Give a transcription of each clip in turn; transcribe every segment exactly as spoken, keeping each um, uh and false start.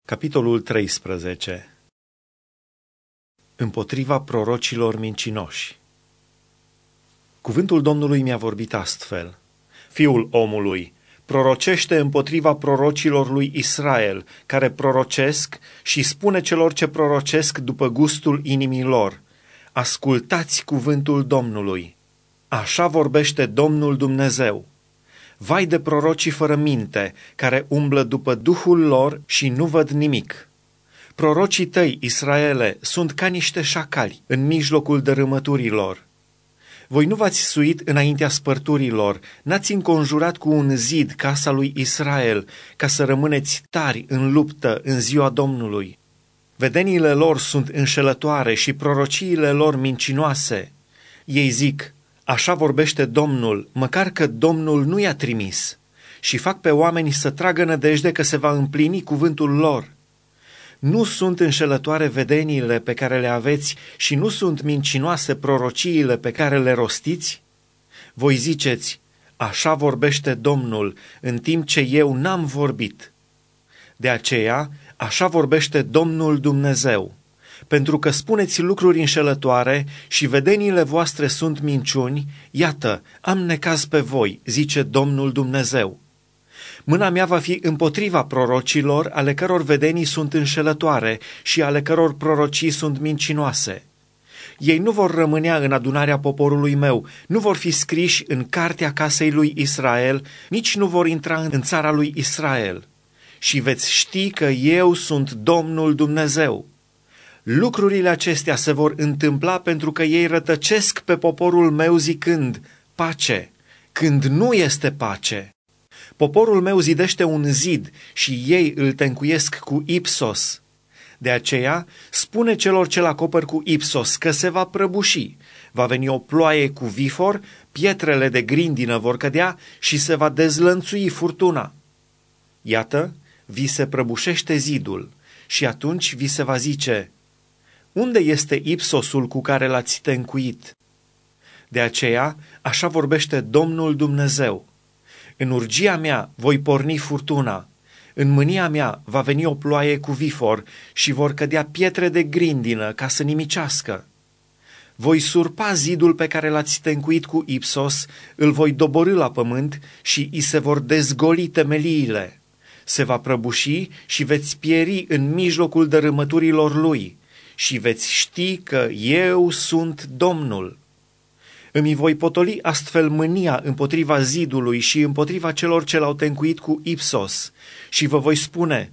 Capitolul treisprezece. Împotriva prorocilor mincinoși. Cuvântul Domnului mi-a vorbit astfel: Fiul omului, prorocește împotriva prorocilor lui Israel, care prorocesc, și spune celor ce prorocesc după gustul inimii lor: ascultați cuvântul Domnului. Așa vorbește Domnul Dumnezeu. Vai de prorocii fără minte, care umblă după duhul lor și nu văd nimic. Prorocii tăi, Israele, sunt ca niște șacali în mijlocul dărâmăturilor. Voi nu v-ați suit înaintea spărturilor, n-ați înconjurat cu un zid casa lui Israel, ca să rămâneți tari în luptă în ziua Domnului. Vedeniile lor sunt înșelătoare și prorociile lor mincinoase. Ei zic: așa vorbește Domnul, măcar că Domnul nu i-a trimis, și fac pe oameni să tragă nădejde că se va împlini cuvântul lor. Nu sunt înșelătoare vedeniile pe care le aveți și nu sunt mincinoase prorociile pe care le rostiți? Voi ziceți: așa vorbește Domnul, în timp ce eu n-am vorbit. De aceea, așa vorbește Domnul Dumnezeu. Pentru că spuneți lucruri înșelătoare și vedeniile voastre sunt minciuni, iată, am necaz pe voi, zice Domnul Dumnezeu. Mâna mea va fi împotriva prorocilor, ale căror vedenii sunt înșelătoare și ale căror prorocii sunt mincinoase. Ei nu vor rămânea în adunarea poporului meu, nu vor fi scriși în cartea casei lui Israel, nici nu vor intra în țara lui Israel. Și veți ști că eu sunt Domnul Dumnezeu. Lucrurile acestea se vor întâmpla pentru că ei rătăcesc pe poporul meu zicând: pace, când nu este pace. Poporul meu zidește un zid și ei îl tencuiesc cu ipsos. De aceea spune celor ce-l acopăr cu ipsos că se va prăbuși, va veni o ploaie cu vifor, pietrele de grindină vor cădea și se va dezlănțui furtuna. Iată, vi se prăbușește zidul și atunci vi se va zice: unde este ipsosul cu care l-ați tencuit? De aceea, așa vorbește Domnul Dumnezeu: în urgia mea voi porni furtuna, în mânia mea va veni o ploaie cu vifor și vor cădea pietre de grindină ca să nimicească. Voi surpa zidul pe care l-ați tencuit cu ipsos, îl voi doborî la pământ și îi se vor dezgoli temeliile. Se va prăbuși și veți pieri în mijlocul dărâmăturilor lui. Și veți ști că eu sunt Domnul. Îmi voi potoli astfel mânia împotriva zidului și împotriva celor ce l-au tencuit cu ipsos și vă voi spune: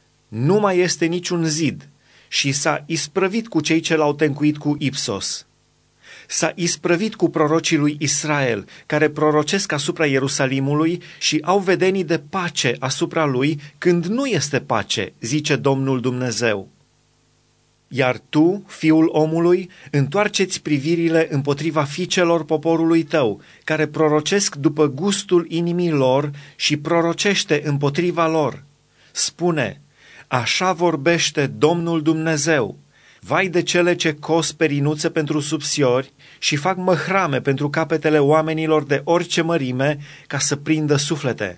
nu mai este niciun zid, și s-a isprăvit cu cei ce l-au tencuit cu ipsos. S-a isprăvit cu prorocii lui Israel, care prorocesc asupra Ierusalimului și au vedenii de pace asupra lui, când nu este pace, zice Domnul Dumnezeu. Iar tu, fiul omului, întoarce-ți privirile împotriva fiicelor poporului tău, care prorocesc după gustul inimii lor și prorocește împotriva lor. Spune: așa vorbește Domnul Dumnezeu. Vai de cele ce cos perinuțe pentru subsiori și fac măhrame pentru capetele oamenilor de orice mărime, ca să prindă suflete.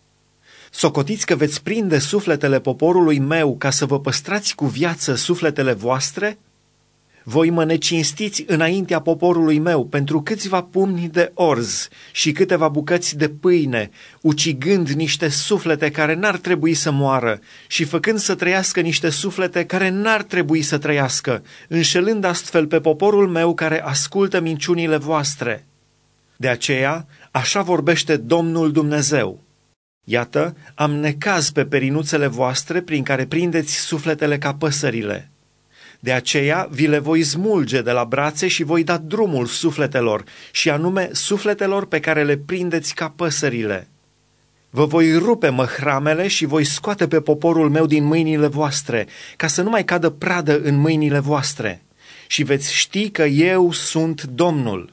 Socotiți că veți prinde sufletele poporului meu ca să vă păstrați cu viață sufletele voastre? Voi mă necinstiți înaintea poporului meu pentru câțiva pumni de orz și câteva bucăți de pâine, ucigând niște suflete care n-ar trebui să moară și făcând să trăiască niște suflete care n-ar trebui să trăiască, înșelând astfel pe poporul meu care ascultă minciunile voastre. De aceea, așa vorbește Domnul Dumnezeu: iată, am necaz pe perinuțele voastre prin care prindeți sufletele ca păsările. De aceea vi le voi smulge de la brațe și voi da drumul sufletelor, și anume sufletelor pe care le prindeți ca păsările. Vă voi rupe măhramele și voi scoate pe poporul meu din mâinile voastre, ca să nu mai cadă pradă în mâinile voastre, și veți ști că eu sunt Domnul.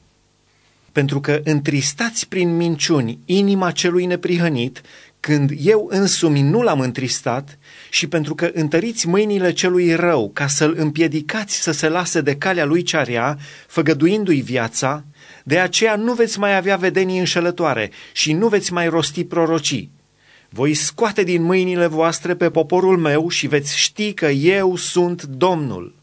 Pentru că întristați prin minciuni inima celui neprihănit, când eu însumi nu l-am întristat, și pentru că întăriți mâinile celui rău ca să-l împiedicați să se lase de calea lui cea rea, făgăduindu-i viața, de aceea nu veți mai avea vedenii înșelătoare și nu veți mai rosti prorocii. Voi scoate din mâinile voastre pe poporul meu și veți ști că eu sunt Domnul.